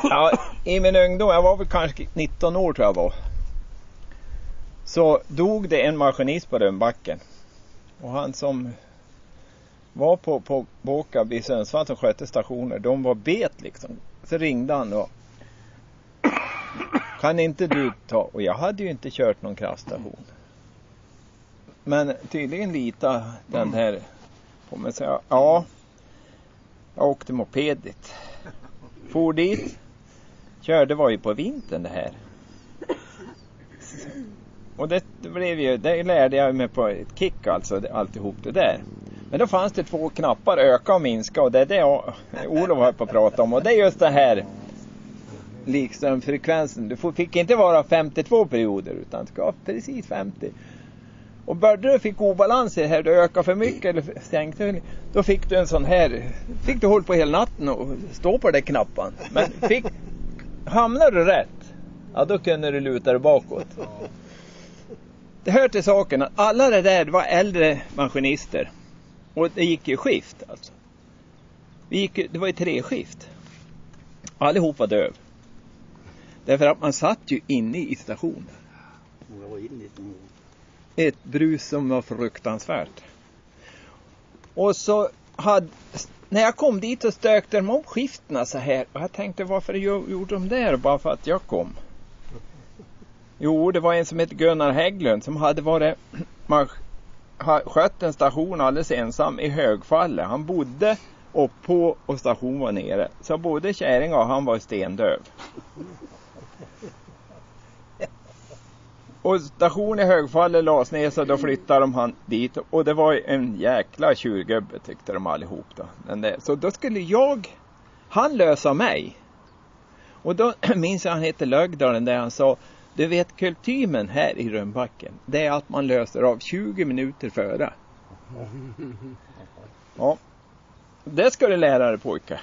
Ja, i min ungdom, jag var väl kanske 19 år tror jag var. Så dog det en maskinist på Rönnbacken. Och han som var på Båkab i Sundsvall som skötte stationer, de var bet liksom. Så ringde han och kan inte du ta? Och jag hade ju inte kört någon kraftstation. Men tydligen litade den här på mig. Så ja, jag åkte moped dit. For dit. Körde var ju på vintern det här. Och det lärde jag mig på ett kick alltså, alltihop det där. Men då fanns det 2 knappar, öka och minska. Och det är det Olof har på att prata om. Och det är just det här likströmfrekvensen. Du fick inte vara 52 perioder utan det ska vara precis 50. Och började du fick obalans i det här, du ökar för mycket eller sänkte, då fick du en sån här, fick du hålla på hela natten och stå på den knappen. Men hamnar du rätt, ja då kunde du luta dig bakåt. Det hör till saken att alla det där var äldre maskinister. Och det gick ju skift alltså. Det var ju 3 skift. Allihop var döv. Därför att man satt ju inne i stationen. Ett brus som var fruktansvärt. Och så när jag kom dit så stökte de om skiftena så här. Och jag tänkte varför gjorde de det bara för att jag kom. Jo, det var en som hette Gunnar Hägglund som hade skött en station alldeles ensam i Högfalle. Han bodde på och stationen var nere. Så både Käring och han var stendöv. Och stationen i Högfalle lades ner så då flyttade de han dit. Och det var en jäkla tjurgubbe tyckte de allihop då. Så då skulle han lösa mig. Och då minns jag han hette Lögdalen där han sa, du vet kultymen här i Rönnbacken, det är att man löser av 20 minuter före. Ja, det ska du lära dig pojke.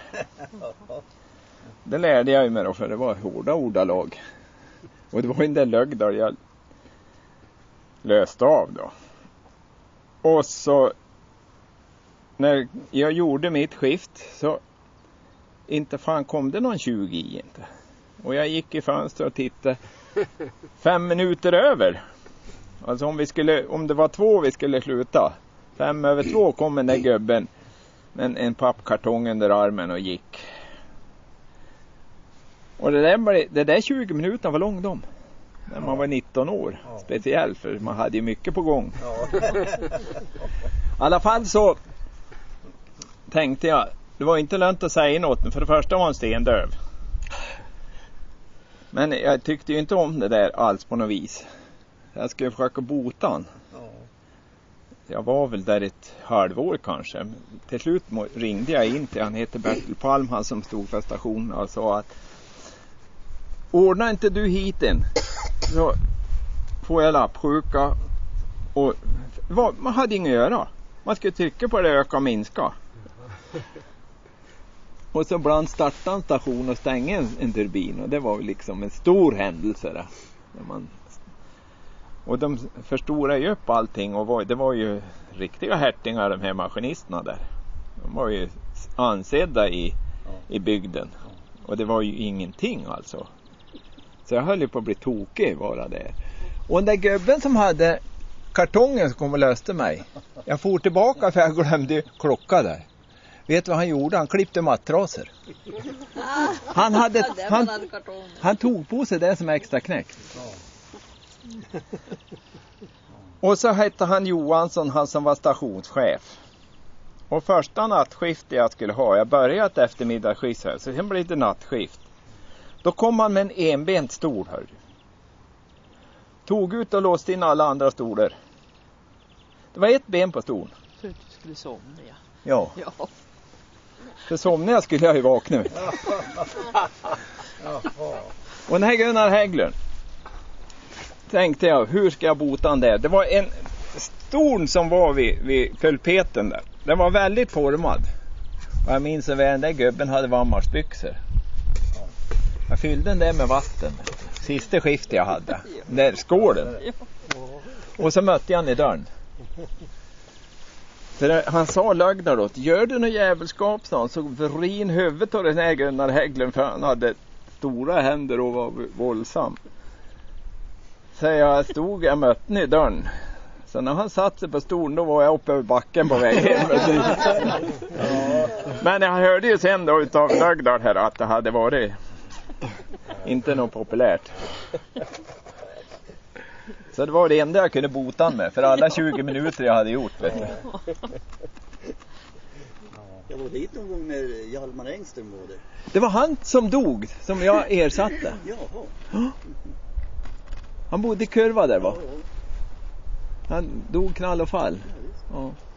Det lärde jag mig då för det var hårda ordalag. Och det var en del Lögdal jag löste av då. Och så när jag gjorde mitt skift så inte fan kom det någon 20 i inte. Och jag gick i fönster och tittade 5 minuter över. Alltså om det var 2 vi skulle sluta. 5 över 2 kom den där gubben med en pappkartong under armen och gick. Och det där 20 minuter var långt om. När man var 19 år. Ja. Speciellt för man hade ju mycket på gång. Ja. I alla fall så tänkte jag, det var inte lönt att säga något. För det första var han stendöv. Men jag tyckte ju inte om det där alls på något vis. Jag skulle försöka bota han. Ja. Jag var väl där ett halvår kanske. Till slut ringde jag in till, han heter Bertil Palm, han som stod för stationen och sa att ordnar inte du hit in så får jag lappsjuka. Och man hade inget att göra. Man skulle trycka på det, öka och minska. Och så ibland startade en station och stängde en turbin. Och det var liksom en stor händelse där. Och de förstorade ju upp allting. Och det var ju riktiga härtingar de här maskinisterna där. De var ju ansedda i bygden. Och det var ju ingenting alltså. Så jag höll ju på att bli tokig bara där. Och den där gubben som hade kartongen som kom och löste mig. Jag for tillbaka för jag glömde klocka där. Vet du vad han gjorde? Han klippte mattraser. Han tog på sig det som extra knäckt. Och så hette han Johansson, han som var stationschef. Och första nattskiftet jag skulle ha, jag började eftermiddagsskift här, så sen blev det nattskift. Då kom han med en enbent stol, hör du. Tog ut och låste in alla andra stolar. Det var ett ben på stolen. För att du skulle somna, ja. För somna skulle jag ju vakna. Och den här Gunnar Hägglund tänkte jag, hur ska jag bota den där? Det var en stol som var vid pulpeten där. Den var väldigt formad. Och jag minns att den där gubben hade varmarsbyxor. Jag fyllde den där med vatten. Sista skiftet jag hade. Den där skålen. Och så mötte jag han i dörren. Han sa Lögdar då, gör du något jävelskap, så vrin huvudet av den här Gunnar Hägglund, för han hade stora händer och var våldsam. Så jag mötte i dörren. Så när han satt sig på stolen, då var jag uppe över backen på väg hem. Men jag hörde ju sen då utav Lögdal här att det hade varit inte något populärt. Så det var det enda jag kunde bota han med. För alla 20 minuter jag hade gjort, vet du. Jag var dit någon gång när Hjalmar Engström var det. Det var han som dog, som jag ersatte. Jaha. Han bodde i Kurva där, va? Han dog knall och fall. Ja.